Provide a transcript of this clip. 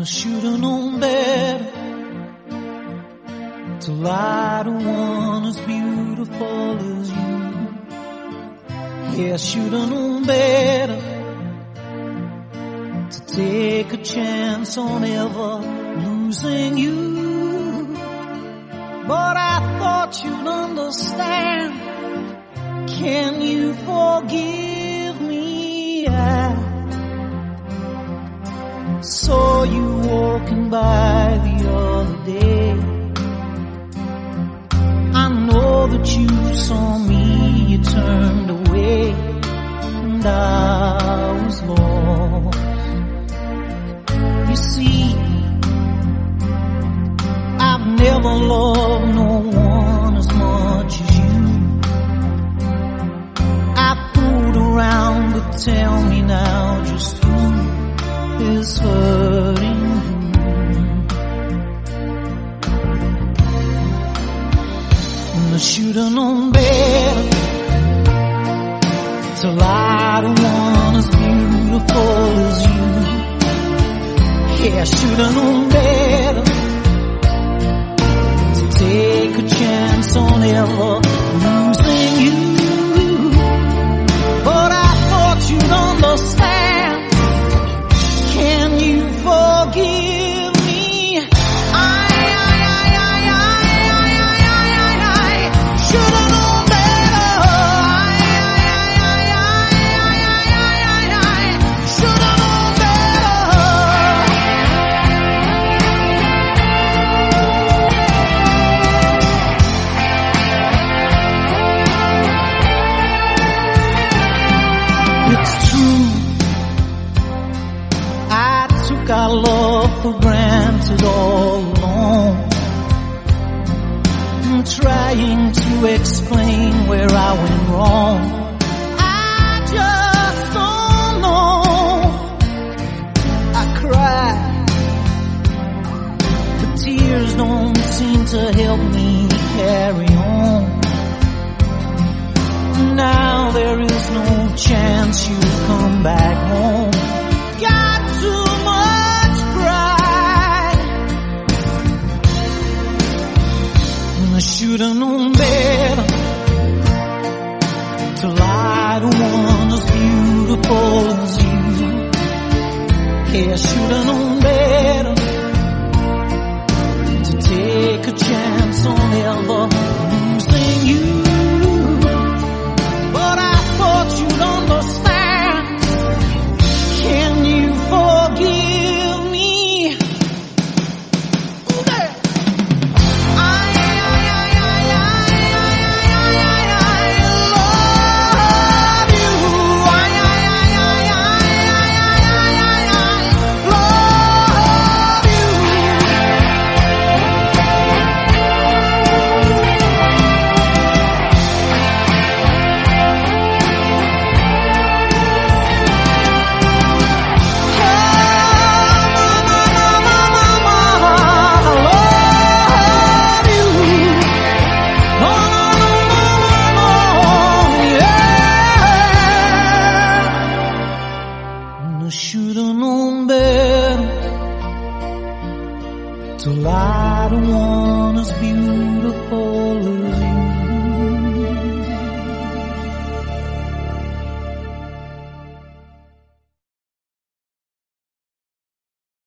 Should've known better to lie to one as beautiful as you. Yeah, should've known better to take a chance on ever losing you. But I thought you'd understand. Can you forgive me? I saw you walking by the other day. I know that you saw me, you turned away, and I was lost. You see, I've never loved no one as much as you. I fooled around, but tell me now just who is hurting you. And I should've known better to lie to one as beautiful as you. Yeah, I should've known better to take a chance on ever losing you. But I thought you'd understand. Can you forgive me? I should've known better. Should've known better. It's true, our love for granted all along. I'm trying to explain where I went wrong. I just don't know. I cry, but tears don't seem to help me carry on. Now there is no chance you'll come back home. Got too much pride. I should've known better to lie to one as beautiful as you. Yeah, I should've known better to take a chance on ever losing you. But I thought you'd understand. Can you forgive me? I love you. I should've known better to lie to one as beautiful